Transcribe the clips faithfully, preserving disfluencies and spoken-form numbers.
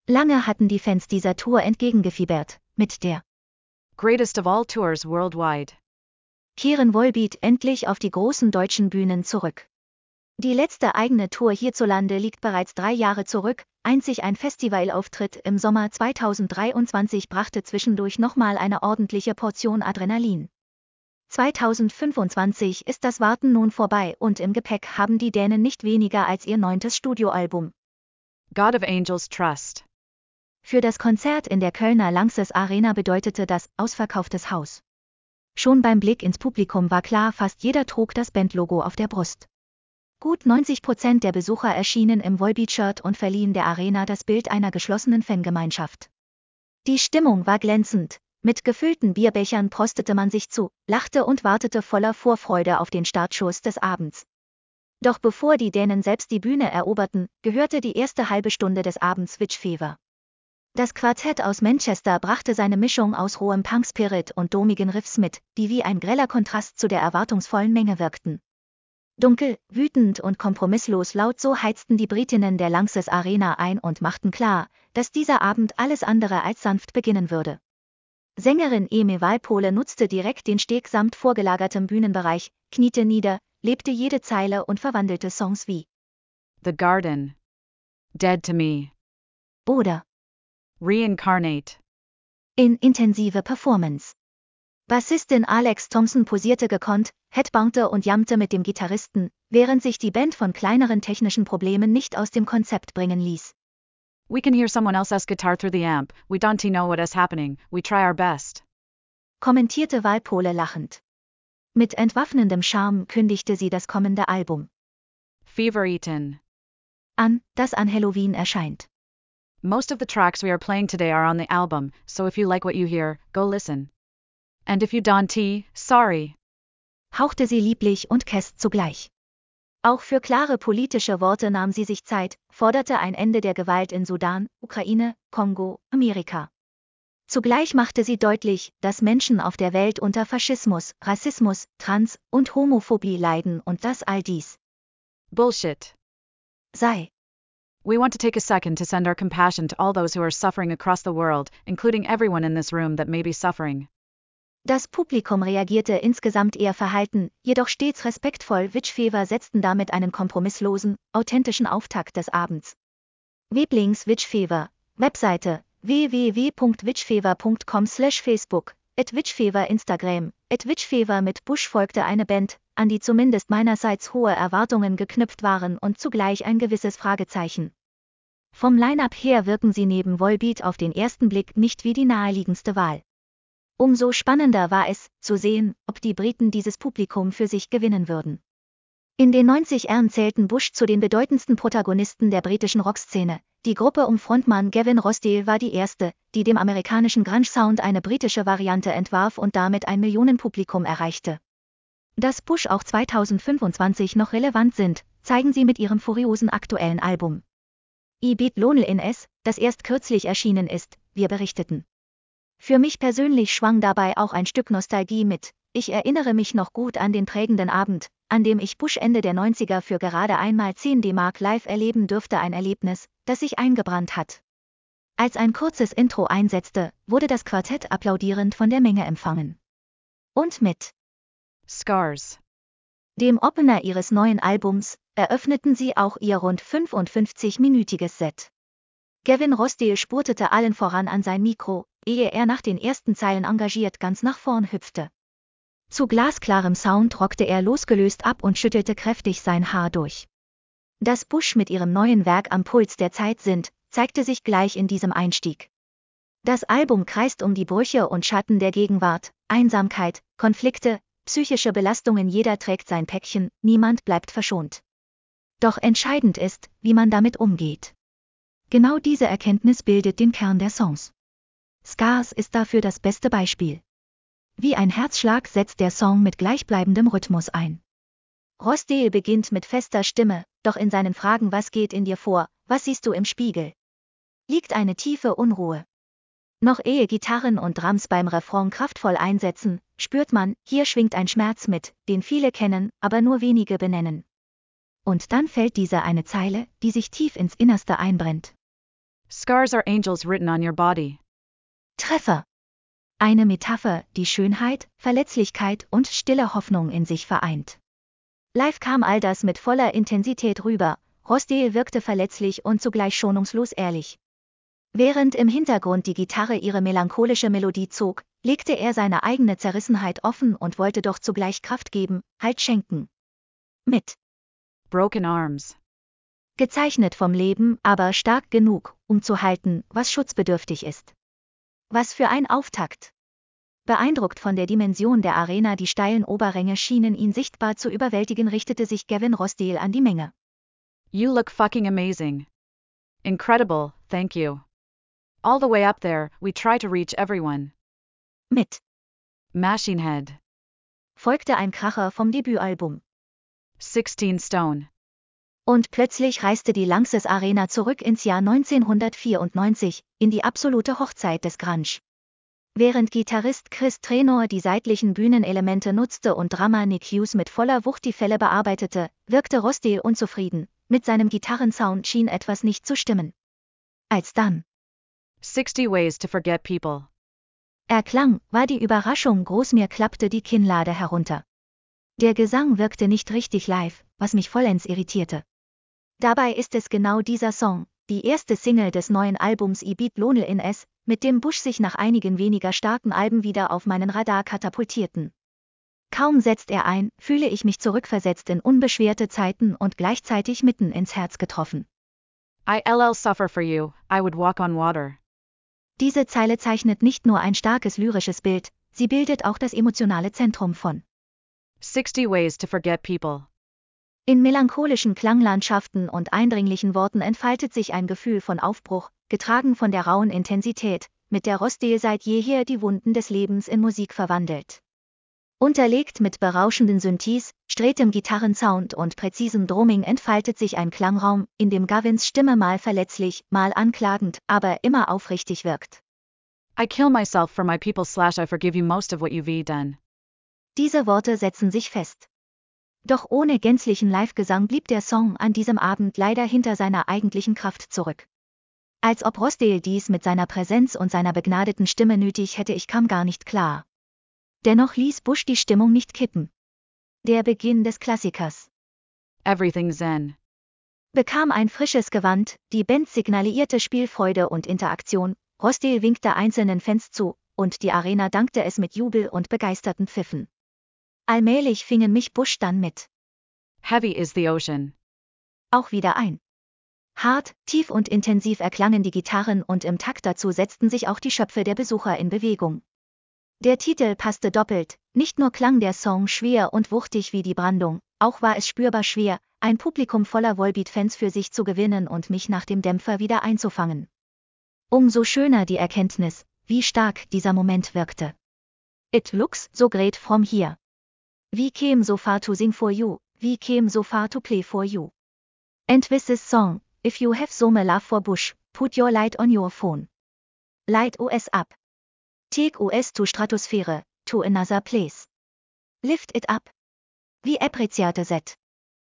Lange hatten die Fans dieser Tour entgegengefiebert, mit der greatest of all tours worldwide. kehren Volbeat endlich auf die großen deutschen Bühnen zurück. Die letzte eigene Tour hierzulande liegt bereits drei Jahre zurück, einzig ein Festivalauftritt im Sommer zweitausenddreiundzwanzig brachte zwischendurch nochmal eine ordentliche Portion Adrenalin. zweitausendfünfundzwanzig ist das Warten nun vorbei und im Gepäck haben die Dänen nicht weniger als ihr neuntes Studioalbum. God of Angels Trust. Für das Konzert in der Kölner Lanxess Arena bedeutete das ausverkauftes Haus. Schon beim Blick ins Publikum war klar, fast jeder trug das Bandlogo auf der Brust. Gut neunzig Prozent der Besucher erschienen im Volbeat-Shirt und verliehen der Arena das Bild einer geschlossenen Fangemeinschaft. Die Stimmung war glänzend, mit gefüllten Bierbechern prostete man sich zu, lachte und wartete voller Vorfreude auf den Startschuss des Abends. Doch bevor die Dänen selbst die Bühne eroberten, gehörte die erste halbe Stunde des Abends Witch Fever. Das Quartett aus Manchester brachte seine Mischung aus rohem Punk-Spirit und domigen Riffs mit, die wie ein greller Kontrast zu der erwartungsvollen Menge wirkten. Dunkel, wütend und kompromisslos laut, so heizten die Britinnen der Lanxess Arena ein und machten klar, dass dieser Abend alles andere als sanft beginnen würde. Sängerin Emi Walpole nutzte direkt den Steg samt vorgelagertem Bühnenbereich, kniete nieder, lebte jede Zeile und verwandelte Songs wie The Garden, Dead to Me oder Reincarnate in intensive Performance. Bassistin Alex Thompson posierte gekonnt, headbangte und jammte mit dem Gitarristen, während sich die Band von kleineren technischen Problemen nicht aus dem Konzept bringen ließ. We can hear someone else's guitar through the amp, we don't know what is happening, we try our best. Kommentierte Walpole lachend. Mit entwaffnendem Charme kündigte sie das kommende Album Fever Eaten an, das an Halloween erscheint. Most of the tracks we are playing today are on the album, so if you like what you hear, go listen. And if you don't, sorry. Hauchte sie lieblich und kest zugleich. Auch für klare politische Worte nahm sie sich Zeit, forderte ein Ende der Gewalt in Sudan, Ukraine, Kongo, Amerika. Zugleich machte sie deutlich, dass Menschen auf der Welt unter Faschismus, Rassismus, Trans- und Homophobie leiden und dass all dies Bullshit sei. We want to take a second to send our compassion to all those who are suffering across the world, including everyone in this room that may be suffering. Das Publikum reagierte insgesamt eher verhalten, jedoch stets respektvoll. Witch Fever setzten damit einen kompromisslosen, authentischen Auftakt des Abends. Weblings Witch Fever, Webseite w w w punkt witchfever punkt com slash Facebook, at witchfever Instagram, at witchfever. Mit Bush folgte eine Band, an die zumindest meinerseits hohe Erwartungen geknüpft waren und zugleich ein gewisses Fragezeichen. Vom Line-Up her wirken sie neben Volbeat auf den ersten Blick nicht wie die naheliegendste Wahl. Umso spannender war es, zu sehen, ob die Briten dieses Publikum für sich gewinnen würden. In den neunzigern zählten Bush zu den bedeutendsten Protagonisten der britischen Rockszene. Die Gruppe um Frontmann Gavin Rossdale war die erste, die dem amerikanischen Grunge-Sound eine britische Variante entwarf und damit ein Millionenpublikum erreichte. Dass Bush auch zweitausendfünfundzwanzig noch relevant sind, zeigen sie mit ihrem furiosen aktuellen Album I Beat Loneliness, das erst kürzlich erschienen ist, wir berichteten. Für mich persönlich schwang dabei auch ein Stück Nostalgie mit. Ich erinnere mich noch gut an den prägenden Abend, an dem ich Bush Ende der neunziger für gerade einmal zehn D-Mark live erleben durfte, ein Erlebnis, das sich eingebrannt hat. Als ein kurzes Intro einsetzte, wurde das Quartett applaudierend von der Menge empfangen. Und mit Scars, dem Opener ihres neuen Albums, eröffneten sie auch ihr rund fünfundfünfzig-minütiges Set. Gavin Rossdale spurtete allen voran an sein Mikro, ehe er nach den ersten Zeilen engagiert ganz nach vorn hüpfte. Zu glasklarem Sound rockte er losgelöst ab und schüttelte kräftig sein Haar durch. Dass Bush mit ihrem neuen Werk am Puls der Zeit sind, zeigte sich gleich in diesem Einstieg. Das Album kreist um die Brüche und Schatten der Gegenwart, Einsamkeit, Konflikte, psychische Belastungen. Jeder trägt sein Päckchen, niemand bleibt verschont. Doch entscheidend ist, wie man damit umgeht. Genau diese Erkenntnis bildet den Kern der Songs. Scars ist dafür das beste Beispiel. Wie ein Herzschlag setzt der Song mit gleichbleibendem Rhythmus ein. Rossdale beginnt mit fester Stimme, doch in seinen Fragen: Was geht in dir vor, was siehst du im Spiegel? Liegt eine tiefe Unruhe. Noch ehe Gitarren und Drums beim Refrain kraftvoll einsetzen, spürt man, hier schwingt ein Schmerz mit, den viele kennen, aber nur wenige benennen. Und dann fällt diese eine Zeile, die sich tief ins Innerste einbrennt. Scars are angels written on your body. Treffer. Eine Metapher, die Schönheit, Verletzlichkeit und stille Hoffnung in sich vereint. Live kam all das mit voller Intensität rüber, Rossdale wirkte verletzlich und zugleich schonungslos ehrlich. Während im Hintergrund die Gitarre ihre melancholische Melodie zog, legte er seine eigene Zerrissenheit offen und wollte doch zugleich Kraft geben, Halt schenken. Mit Broken Arms. Gezeichnet vom Leben, aber stark genug, um zu halten, was schutzbedürftig ist. Was für ein Auftakt! Beeindruckt von der Dimension der Arena, die steilen Oberränge schienen ihn sichtbar zu überwältigen, richtete sich Gavin Rossdale an die Menge. You look fucking amazing. Incredible, thank you. All the way up there, we try to reach everyone. Mit Machine Head. folgte ein Kracher vom Debütalbum. sixteen Stone. Und plötzlich reiste die Lanxess Arena zurück ins Jahr neunzehnhundertvierundneunzig, in die absolute Hochzeit des Grunge. Während Gitarrist Chris Traynor die seitlichen Bühnenelemente nutzte und Drummer Nick Hughes mit voller Wucht die Fälle bearbeitete, wirkte Rossdale unzufrieden, mit seinem Gitarrensound schien etwas nicht zu stimmen. Als dann sixty Ways to Forget People erklang, war die Überraschung groß, mir klappte die Kinnlade herunter. Der Gesang wirkte nicht richtig live, was mich vollends irritierte. Dabei ist es genau dieser Song, die erste Single des neuen Albums I Beat Lonely in S, mit dem Bush sich nach einigen weniger starken Alben wieder auf meinen Radar katapultierten. Kaum setzt er ein, fühle ich mich zurückversetzt in unbeschwerte Zeiten und gleichzeitig mitten ins Herz getroffen. I'll suffer for you, I would walk on water. Diese Zeile zeichnet nicht nur ein starkes lyrisches Bild, sie bildet auch das emotionale Zentrum von sixty Ways to Forget People. In melancholischen Klanglandschaften und eindringlichen Worten entfaltet sich ein Gefühl von Aufbruch, getragen von der rauen Intensität, mit der Rossdale seit jeher die Wunden des Lebens in Musik verwandelt. Unterlegt mit berauschenden Synthes, strätem Gitarrensound und präzisem Drumming entfaltet sich ein Klangraum, in dem Gavins Stimme mal verletzlich, mal anklagend, aber immer aufrichtig wirkt. I kill myself for my people slash I forgive you most of what you've done. Diese Worte setzen sich fest. Doch ohne gänzlichen Live-Gesang blieb der Song an diesem Abend leider hinter seiner eigentlichen Kraft zurück. Als ob Rossdale dies mit seiner Präsenz und seiner begnadeten Stimme nötig hätte, ich kam gar nicht klar. Dennoch ließ Bush die Stimmung nicht kippen. Der Beginn des Klassikers Everything Zen bekam ein frisches Gewand, die Band signalisierte Spielfreude und Interaktion, Rossdale winkte einzelnen Fans zu, und die Arena dankte es mit Jubel und begeisterten Pfiffen. Allmählich fingen mich Bush dann mit Heavy is the Ocean auch wieder ein. Hart, tief und intensiv erklangen die Gitarren und im Takt dazu setzten sich auch die Schöpfe der Besucher in Bewegung. Der Titel passte doppelt, nicht nur klang der Song schwer und wuchtig wie die Brandung, auch war es spürbar schwer, ein Publikum voller Volbeat-Fans für sich zu gewinnen und mich nach dem Dämpfer wieder einzufangen. Umso schöner die Erkenntnis, wie stark dieser Moment wirkte. It looks so great from here. We came so far to sing for you, we came so far to play for you. And with this song, if you have so much love for Bush, put your light on your phone. Light us up. Take us to Stratosphere, to another place. Lift it up. Wie appreciate that.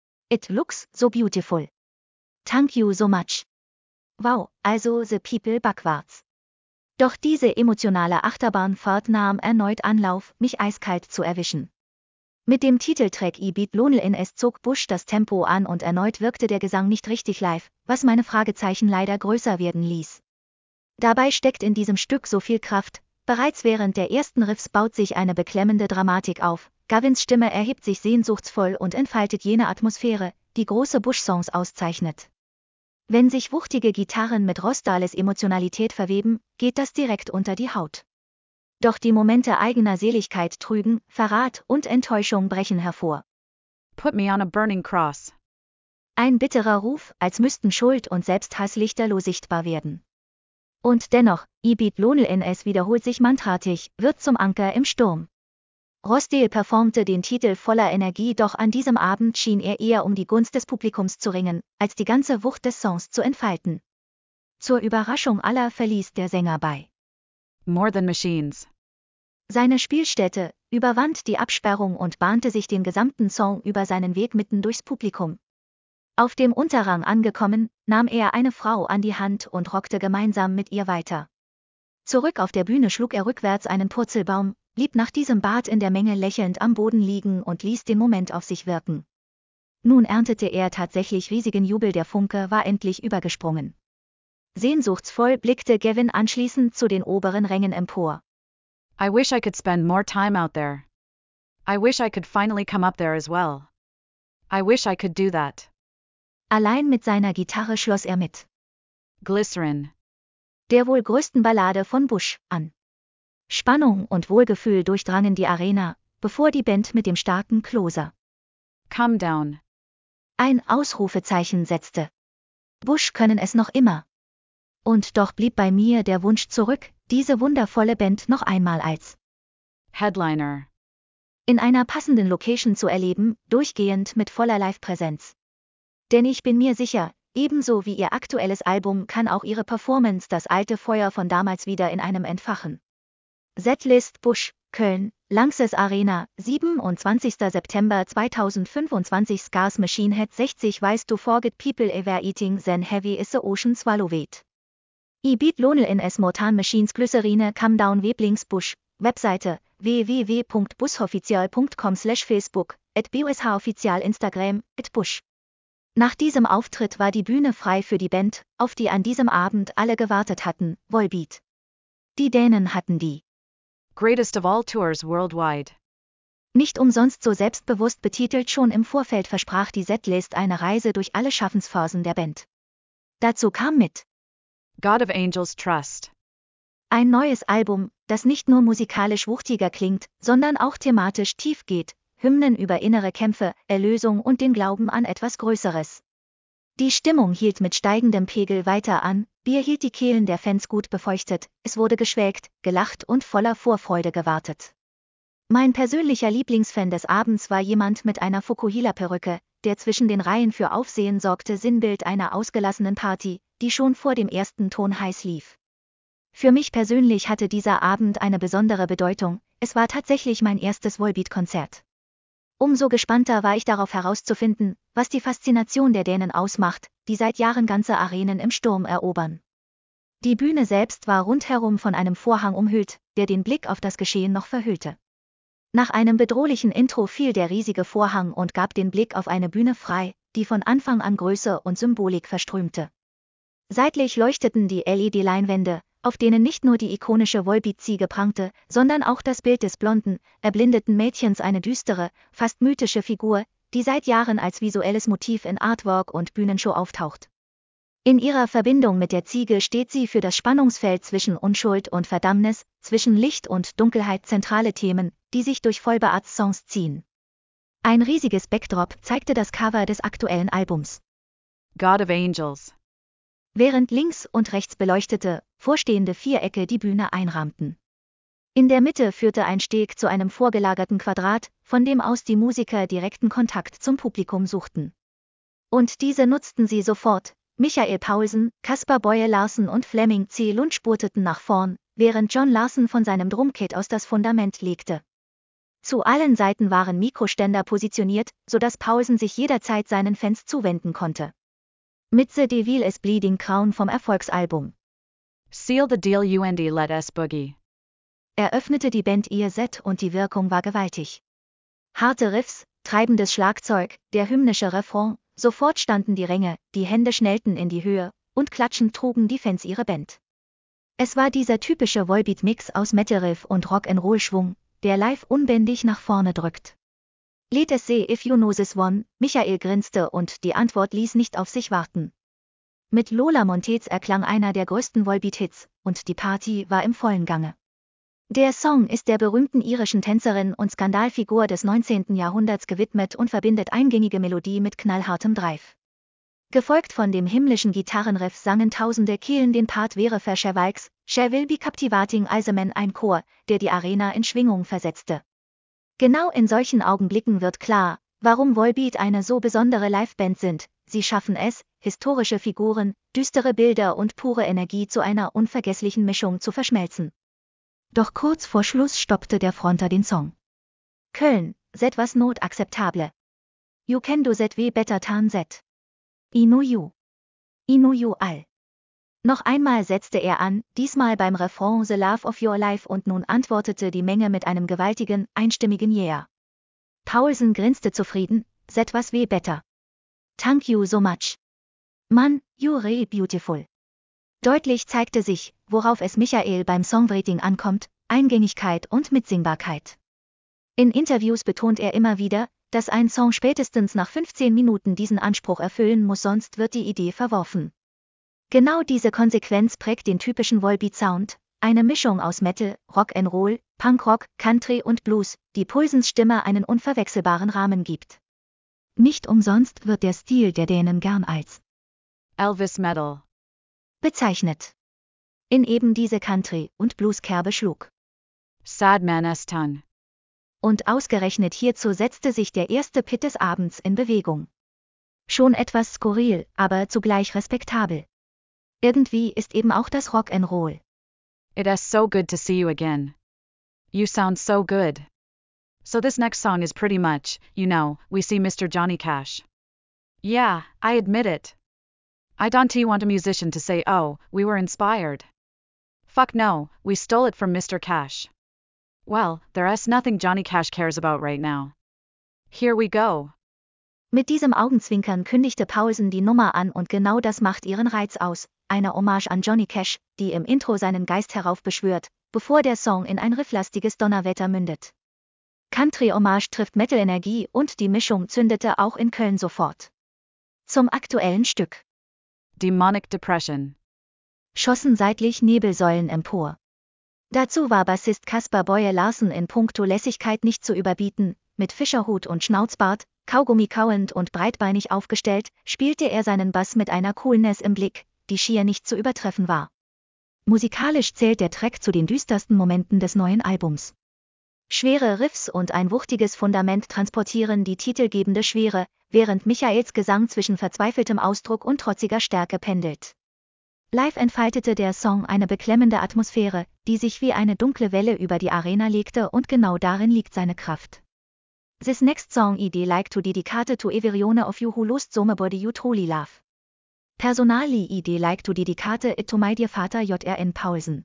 It looks so beautiful. Thank you so much. Wow, also the people backwards. Doch diese emotionale Achterbahnfahrt nahm erneut Anlauf, mich eiskalt zu erwischen. Mit dem Titeltrack I Beat Lonely in S zog Bush das Tempo an und erneut wirkte der Gesang nicht richtig live, was meine Fragezeichen leider größer werden ließ. Dabei steckt in diesem Stück so viel Kraft, bereits während der ersten Riffs baut sich eine beklemmende Dramatik auf, Gavins Stimme erhebt sich sehnsuchtsvoll und entfaltet jene Atmosphäre, die große Bush-Songs auszeichnet. Wenn sich wuchtige Gitarren mit Rossdales Emotionalität verweben, geht das direkt unter die Haut. Doch die Momente eigener Seligkeit trügen, Verrat und Enttäuschung brechen hervor. Put me on a burning cross. Ein bitterer Ruf, als müssten Schuld und Selbsthass lichterloh sichtbar werden. Und dennoch, I Beat Lonely in S wiederholt sich mantraartig, wird zum Anker im Sturm. Rossdale performte den Titel voller Energie, doch an diesem Abend schien er eher um die Gunst des Publikums zu ringen, als die ganze Wucht des Songs zu entfalten. Zur Überraschung aller verließ der Sänger bei More Than Machines seine Spielstätte, überwand die Absperrung und bahnte sich den gesamten Song über seinen Weg mitten durchs Publikum. Auf dem Unterrang angekommen, nahm er eine Frau an die Hand und rockte gemeinsam mit ihr weiter. Zurück auf der Bühne schlug er rückwärts einen Purzelbaum, blieb nach diesem Bad in der Menge lächelnd am Boden liegen und ließ den Moment auf sich wirken. Nun erntete er tatsächlich riesigen Jubel, der Funke war endlich übergesprungen. Sehnsuchtsvoll blickte Gavin anschließend zu den oberen Rängen empor. I wish I could spend more time out there. I wish I could finally come up there as well. I wish I could do that. Allein mit seiner Gitarre schloss er mit Glycerin, der wohl größten Ballade von Bush an. Spannung und Wohlgefühl durchdrangen die Arena, bevor die Band mit dem starken Closer Come Down ein Ausrufezeichen setzte. Bush können es noch immer. Und doch blieb bei mir der Wunsch zurück, diese wundervolle Band noch einmal als Headliner in einer passenden Location zu erleben, durchgehend mit voller Live-Präsenz. Denn ich bin mir sicher, ebenso wie ihr aktuelles Album kann auch ihre Performance das alte Feuer von damals wieder in einem entfachen. Setlist Bush, Köln, Lanxess Arena, siebenundzwanzigster September zweitausendfünfundzwanzig. Scars Machine Head sechzig. Weißt du, forget people ever eating then heavy is the ocean swallow it. I beat lonel in s mortan machines Glycerine come down Weblings Bush, Webseite w w w punkt busoffizial punkt com slash Facebook, at bushoffizial Instagram, at Bush. Nach diesem Auftritt war die Bühne frei für die Band, auf die an diesem Abend alle gewartet hatten, Volbeat. Die Dänen hatten die greatest of all tours worldwide. Nicht umsonst so selbstbewusst betitelt, schon im Vorfeld versprach die Setlist eine Reise durch alle Schaffensphasen der Band. Dazu kam mit God of Angels Trust ein neues Album, das nicht nur musikalisch wuchtiger klingt, sondern auch thematisch tief geht, Hymnen über innere Kämpfe, Erlösung und den Glauben an etwas Größeres. Die Stimmung hielt mit steigendem Pegel weiter an, Bier hielt die Kehlen der Fans gut befeuchtet, es wurde geschwelgt, gelacht und voller Vorfreude gewartet. Mein persönlicher Lieblingsfan des Abends war jemand mit einer Fukuhila-Perücke, der zwischen den Reihen für Aufsehen sorgte, Sinnbild einer ausgelassenen Party, die schon vor dem ersten Ton heiß lief. Für mich persönlich hatte dieser Abend eine besondere Bedeutung, es war tatsächlich mein erstes Volbeat-Konzert. Umso gespannter war ich darauf herauszufinden, was die Faszination der Dänen ausmacht, die seit Jahren ganze Arenen im Sturm erobern. Die Bühne selbst war rundherum von einem Vorhang umhüllt, der den Blick auf das Geschehen noch verhüllte. Nach einem bedrohlichen Intro fiel der riesige Vorhang und gab den Blick auf eine Bühne frei, die von Anfang an Größe und Symbolik verströmte. Seitlich leuchteten die L E D-Leinwände, auf denen nicht nur die ikonische Volbeat-Ziege prangte, sondern auch das Bild des blonden, erblindeten Mädchens, eine düstere, fast mythische Figur, die seit Jahren als visuelles Motiv in Artwork und Bühnenshow auftaucht. In ihrer Verbindung mit der Ziege steht sie für das Spannungsfeld zwischen Unschuld und Verdammnis, zwischen Licht und Dunkelheit, zentrale Themen, die sich durch Volbeats Songs ziehen. Ein riesiges Backdrop zeigte das Cover des aktuellen Albums. God of Angels. Während links und rechts beleuchtete, vorstehende Vierecke die Bühne einrahmten. In der Mitte führte ein Steg zu einem vorgelagerten Quadrat, von dem aus die Musiker direkten Kontakt zum Publikum suchten. Und diese nutzten sie sofort. Michael Paulsen, Kaspar Boye Larsen und Flemming C. Lund spurteten nach vorn, während John Larsen von seinem Drumkit aus das Fundament legte. Zu allen Seiten waren Mikroständer positioniert, sodass Paulsen sich jederzeit seinen Fans zuwenden konnte. Mit The Devil is Bleeding Crown vom Erfolgsalbum Seal the Deal und Let Us Boogie eröffnete die Band ihr Set und die Wirkung war gewaltig. Harte Riffs, treibendes Schlagzeug, der hymnische Refrain, sofort standen die Ränge, die Hände schnellten in die Höhe, und klatschend trugen die Fans ihre Band. Es war dieser typische Volbeat-Mix aus Metal-Riff und Rock'n'Roll-Schwung, der live unbändig nach vorne drückt. Let us say if you know this one, Michael grinste und die Antwort ließ nicht auf sich warten. Mit Lola Montez erklang einer der größten Volbeat-Hits, und die Party war im vollen Gange. Der Song ist der berühmten irischen Tänzerin und Skandalfigur des neunzehnten Jahrhunderts gewidmet und verbindet eingängige Melodie mit knallhartem Drive. Gefolgt von dem himmlischen Gitarrenriff sangen tausende Kehlen den Part Vere für Chevalks, She will be captivating Eiseman, ein Chor, der die Arena in Schwingung versetzte. Genau in solchen Augenblicken wird klar, warum Volbeat eine so besondere Liveband sind, sie schaffen es, historische Figuren, düstere Bilder und pure Energie zu einer unvergesslichen Mischung zu verschmelzen. Doch kurz vor Schluss stoppte der Fronter den Song. Köln, that was not acceptable. You can do that way better than that. I know you. I know you all. Noch einmal setzte er an, diesmal beim Refrain The Love of Your Life und nun antwortete die Menge mit einem gewaltigen, einstimmigen Yeah. Paulsen grinste zufrieden, that was way better. Thank you so much. Mann, you're really beautiful. Deutlich zeigte sich, worauf es Michael beim Songwriting ankommt, Eingängigkeit und Mitsingbarkeit. In Interviews betont er immer wieder, dass ein Song spätestens nach fünfzehn Minuten diesen Anspruch erfüllen muss, sonst wird die Idee verworfen. Genau diese Konsequenz prägt den typischen Volbeat-Sound, eine Mischung aus Metal, Rock'n'Roll, Punkrock, Country und Blues, die Paulsens Stimme einen unverwechselbaren Rahmen gibt. Nicht umsonst wird der Stil der Dänen gern als Elvis Metal bezeichnet. In eben diese Country- und Blues-Kerbe schlug. Sad Man Estan. Und ausgerechnet hierzu setzte sich der erste Pit des Abends in Bewegung. Schon etwas skurril, aber zugleich respektabel. Irgendwie ist eben auch das Rock'n'Roll. It is so good to see you again. You sound so good. So this next song is pretty much, you know, we see Mister Johnny Cash. Yeah, I admit it. I don't want a musician to say, oh, we were inspired. Fuck no, we stole it from Mister Cash. Well, there is nothing Johnny Cash cares about right now. Here we go. Mit diesem Augenzwinkern kündigte Paulsen die Nummer an und genau das macht ihren Reiz aus, eine Hommage an Johnny Cash, die im Intro seinen Geist heraufbeschwört, bevor der Song in ein rifflastiges Donnerwetter mündet. Country-Hommage trifft Metal-Energie und die Mischung zündete auch in Köln sofort. Zum aktuellen Stück. Demonic Depression. Schossen seitlich Nebelsäulen empor. Dazu war Bassist Kaspar Boye Larsen in puncto Lässigkeit nicht zu überbieten, mit Fischerhut und Schnauzbart, Kaugummi kauend und breitbeinig aufgestellt, spielte er seinen Bass mit einer Coolness im Blick, die schier nicht zu übertreffen war. Musikalisch zählt der Track zu den düstersten Momenten des neuen Albums. Schwere Riffs und ein wuchtiges Fundament transportieren die titelgebende Schwere, während Michaels Gesang zwischen verzweifeltem Ausdruck und trotziger Stärke pendelt. Live entfaltete der Song eine beklemmende Atmosphäre, die sich wie eine dunkle Welle über die Arena legte und genau darin liegt seine Kraft. This next song I'd like to dedicate to everyone of you who lost somebody you truly love. Personally I'd like to dedicate it to my dear Vater J R N Paulsen.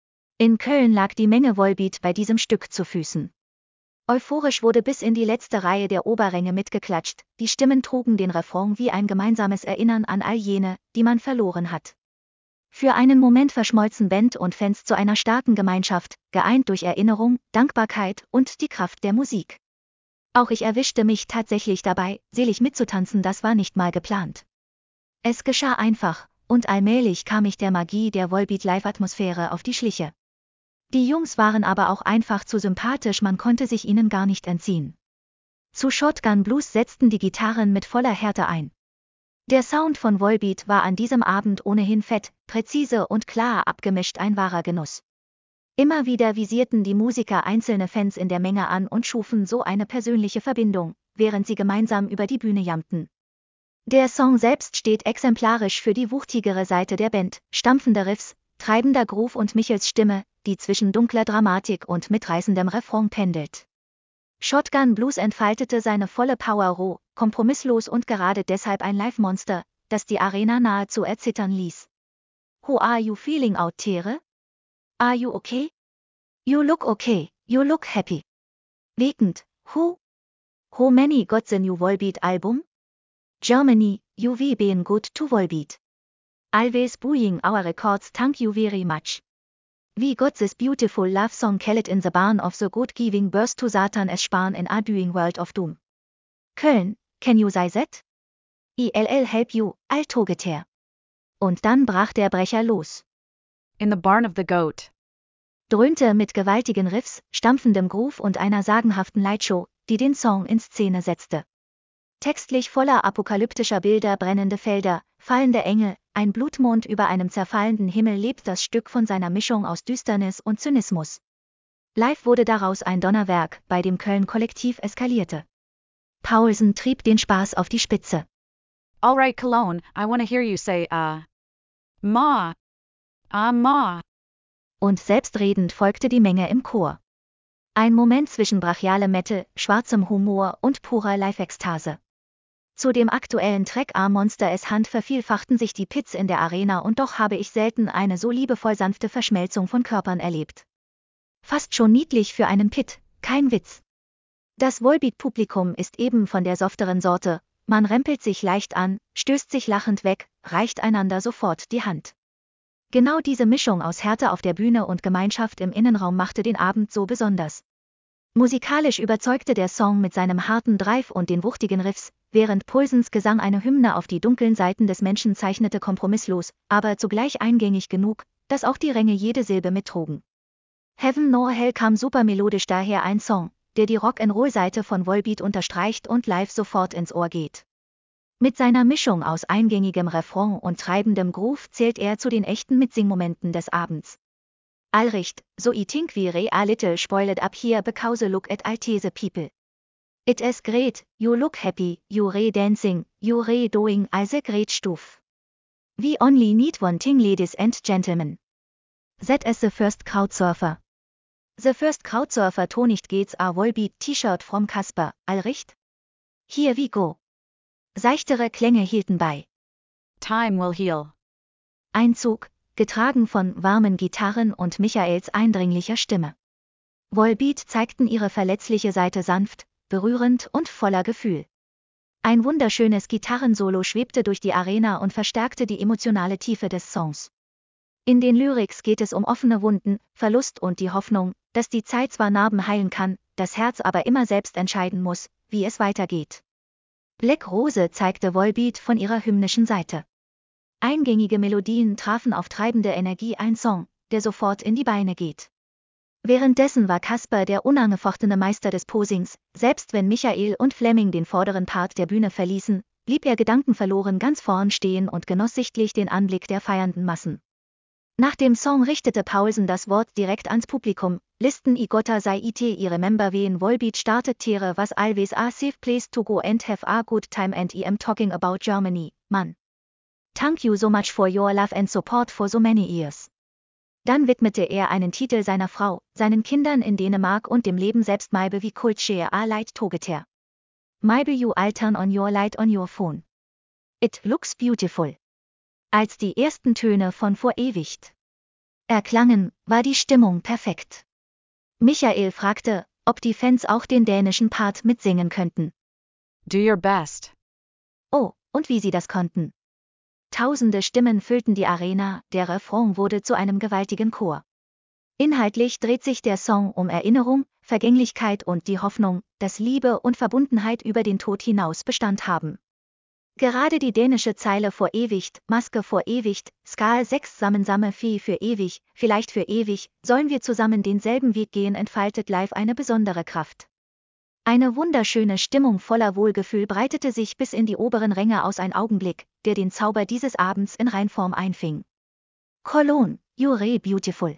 In Köln lag die Menge Volbeat bei diesem Stück zu Füßen. Euphorisch wurde bis in die letzte Reihe der Oberränge mitgeklatscht, die Stimmen trugen den Refrain wie ein gemeinsames Erinnern an all jene, die man verloren hat. Für einen Moment verschmolzen Band und Fans zu einer starken Gemeinschaft, geeint durch Erinnerung, Dankbarkeit und die Kraft der Musik. Auch ich erwischte mich tatsächlich dabei, selig mitzutanzen, das war nicht mal geplant. Es geschah einfach, und allmählich kam ich der Magie der Volbeat-Live-Atmosphäre auf die Schliche. Die Jungs waren aber auch einfach zu sympathisch, man konnte sich ihnen gar nicht entziehen. Zu Shotgun Blues setzten die Gitarren mit voller Härte ein. Der Sound von Volbeat war an diesem Abend ohnehin fett, präzise und klar abgemischt, ein wahrer Genuss. Immer wieder visierten die Musiker einzelne Fans in der Menge an und schufen so eine persönliche Verbindung, während sie gemeinsam über die Bühne jammten. Der Song selbst steht exemplarisch für die wuchtigere Seite der Band, stampfende Riffs, treibender Groove und Michels Stimme, die zwischen dunkler Dramatik und mitreißendem Refrain pendelt. Shotgun Blues entfaltete seine volle Power roh, kompromisslos und gerade deshalb ein Live-Monster, das die Arena nahezu erzittern ließ. How are you feeling out there? Are you okay? You look okay, you look happy. Wegend, who? How many got the new Volbeat album? Germany, you've been good to Volbeat. Always buying our records, thank you very much. We got this beautiful love song Kellet in the barn of the good giving birth to Satan es Spahn in a doing world of doom. Köln, can you say that? I'll help you, Altogeter. Und dann brach der Brecher los. In the barn of the goat. Dröhnte mit gewaltigen Riffs, stampfendem Groove und einer sagenhaften Lightshow, die den Song in Szene setzte. Textlich voller apokalyptischer Bilder, brennende Felder, fallende Engel, ein Blutmond über einem zerfallenden Himmel lebt das Stück von seiner Mischung aus Düsternis und Zynismus. Live wurde daraus ein Donnerwerk, bei dem Köln kollektiv eskalierte. Paulsen trieb den Spaß auf die Spitze. Alright Cologne, I wanna hear you say, uh, Ma. Ah, Ma. Und selbstredend folgte die Menge im Chor. Ein Moment zwischen brachialem Metal, schwarzem Humor und purer Live-Ekstase. Zu dem aktuellen Track A Monster S Hand vervielfachten sich die Pits in der Arena und doch habe ich selten eine so liebevoll sanfte Verschmelzung von Körpern erlebt. Fast schon niedlich für einen Pit, kein Witz. Das Volbeat-Publikum ist eben von der softeren Sorte, man rempelt sich leicht an, stößt sich lachend weg, reicht einander sofort die Hand. Genau diese Mischung aus Härte auf der Bühne und Gemeinschaft im Innenraum machte den Abend so besonders. Musikalisch überzeugte der Song mit seinem harten Drive und den wuchtigen Riffs, während Poisons Gesang eine Hymne auf die dunklen Seiten des Menschen zeichnete, kompromisslos, aber zugleich eingängig genug, dass auch die Ränge jede Silbe mittrugen. Heaven nor Hell kam super melodisch daher, ein Song, der die Rock'n'Roll-Seite von Volbeat unterstreicht und live sofort ins Ohr geht. Mit seiner Mischung aus eingängigem Refrain und treibendem Groove zählt er zu den echten Mitsingmomenten des Abends. Allricht, so I think we re a little spoiled up here because look at all the people. It is great, you look happy, you re dancing, you re doing all the great stuff. We only need one thing, ladies and gentlemen. That is the first Crowdsurfer. The first Crowdsurfer Tonicht geht's a Volbeat T-Shirt from Casper, Allricht? Here we go. Seichtere Klänge hielten bei. Time will heal. Einzug, getragen von warmen Gitarren und Michaels eindringlicher Stimme. Volbeat zeigten ihre verletzliche Seite sanft, berührend und voller Gefühl. Ein wunderschönes Gitarrensolo schwebte durch die Arena und verstärkte die emotionale Tiefe des Songs. In den Lyrics geht es um offene Wunden, Verlust und die Hoffnung, dass die Zeit zwar Narben heilen kann, das Herz aber immer selbst entscheiden muss, wie es weitergeht. Black Rose zeigte Volbeat von ihrer hymnischen Seite. Eingängige Melodien trafen auf treibende Energie, ein Song, der sofort in die Beine geht. Währenddessen war Casper der unangefochtene Meister des Posings, selbst wenn Michael und Fleming den vorderen Part der Bühne verließen, blieb er gedankenverloren ganz vorn stehen und genoss sichtlich den Anblick der feiernden Massen. Nach dem Song richtete Paulsen das Wort direkt ans Publikum: Listen I gotta say it I remember when Volbeat started Tere was always a safe place to go and have a good time and I am talking about Germany, man. Thank you so much for your love and support for so many years. Dann widmete er einen Titel seiner Frau, seinen Kindern in Dänemark und dem Leben selbst: Maybe we could share a light together. Maybe you all turn on your light on your phone. It looks beautiful. Als die ersten Töne von Vor ewigt erklangen, war die Stimmung perfekt. Michael fragte, ob die Fans auch den dänischen Part mitsingen könnten. Do your best. Oh, und wie sie das konnten. Tausende Stimmen füllten die Arena, der Refrain wurde zu einem gewaltigen Chor. Inhaltlich dreht sich der Song um Erinnerung, Vergänglichkeit und die Hoffnung, dass Liebe und Verbundenheit über den Tod hinaus Bestand haben. Gerade die dänische Zeile Vor ewigt, Maske vor ewigt, Skal sechs Sammensame Vieh für ewig, vielleicht für ewig, sollen wir zusammen denselben Weg gehen, entfaltet live eine besondere Kraft. Eine wunderschöne Stimmung voller Wohlgefühl breitete sich bis in die oberen Ränge aus, ein Augenblick, der den Zauber dieses Abends in Reinform einfing. Cologne, you're beautiful.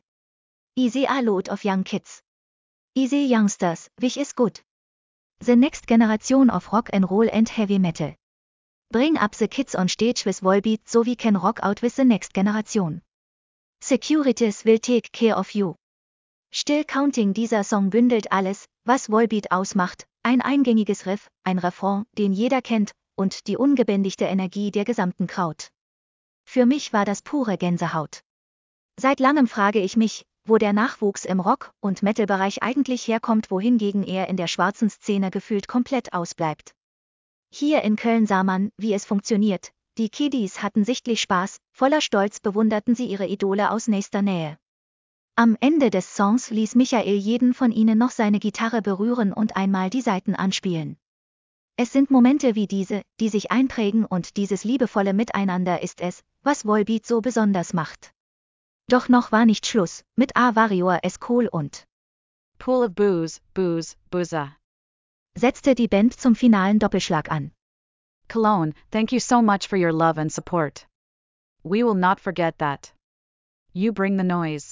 I see a lot of young kids. I see youngsters, which is good. The next generation of rock and roll and heavy metal. Bring up the kids on stage with Volbeat so we can rock out with the next generation. Securities will take care of you. Still Counting. Dieser Song bündelt alles, was Volbeat ausmacht: ein eingängiges Riff, ein Refrain, den jeder kennt, und die ungebändigte Energie der gesamten Crowd. Für mich war das pure Gänsehaut. Seit langem frage ich mich, wo der Nachwuchs im Rock- und Metal-Bereich eigentlich herkommt, wohingegen er in der schwarzen Szene gefühlt komplett ausbleibt. Hier in Köln sah man, wie es funktioniert. Die Kiddies hatten sichtlich Spaß, voller Stolz bewunderten sie ihre Idole aus nächster Nähe. Am Ende des Songs ließ Michael jeden von ihnen noch seine Gitarre berühren und einmal die Saiten anspielen. Es sind Momente wie diese, die sich einprägen, und dieses liebevolle Miteinander ist es, was Volbeat so besonders macht. Doch noch war nicht Schluss. Mit A Warrior es cool und Pool of Booze, Booze, Booza. Setzte die Band zum finalen Doppelschlag an. Cologne, thank you so much for your love and support. We will not forget that. You bring the noise.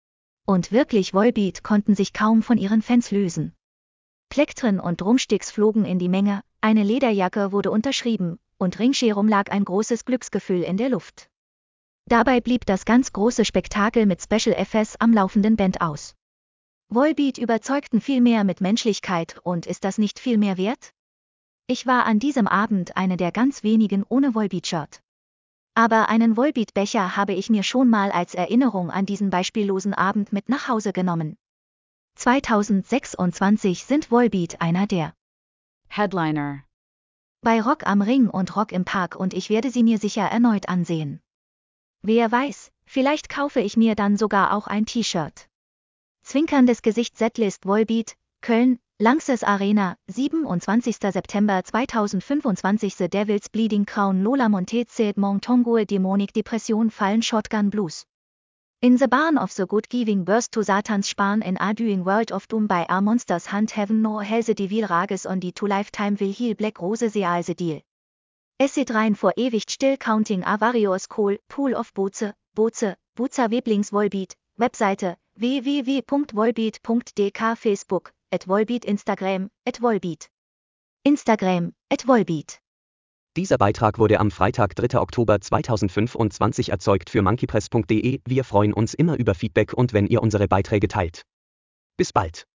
Und wirklich, Volbeat konnten sich kaum von ihren Fans lösen. Plektren und Drumsticks flogen in die Menge, eine Lederjacke wurde unterschrieben, und ringsherum lag ein großes Glücksgefühl in der Luft. Dabei blieb das ganz große Spektakel mit Special Effects am laufenden Band aus. Volbeat überzeugten viel mehr mit Menschlichkeit, und ist das nicht viel mehr wert? Ich war an diesem Abend eine der ganz wenigen ohne Volbeat-Shirt. Aber einen Volbeat-Becher habe ich mir schon mal als Erinnerung an diesen beispiellosen Abend mit nach Hause genommen. zweitausendsechsundzwanzig sind Volbeat einer der Headliner bei Rock am Ring und Rock im Park und ich werde sie mir sicher erneut ansehen. Wer weiß, vielleicht kaufe ich mir dann sogar auch ein T-Shirt. Zwinkerndes Gesicht Setlist Volbeat, Köln, Lanxess Arena, siebenundzwanzigster September zweitausendfünfundzwanzig The Devil's Bleeding Crown Lola Montez Montongue Demonic Depression Fallen Shotgun Blues. In the Barn of the Good Giving Birth to Satans Span in a Doing World of Doom by a Monsters Hunt Heaven No Hell the Devil Rages on the to Lifetime Will Heal Black Rose Seal the Deal. Acid rein vor ewigt still Counting a Various Cool, Pool of Boze, Boze, Buza Weblings Volbeat, Webseite w w w punkt volbeat punkt d k Facebook, at Volbeat Instagram, at Volbeat. Instagram, at Volbeat. Dieser Beitrag wurde am Freitag, dritter Oktober zweitausendfünfundzwanzig erzeugt für monkeypress punkt de. Wir freuen uns immer über Feedback und wenn ihr unsere Beiträge teilt. Bis bald.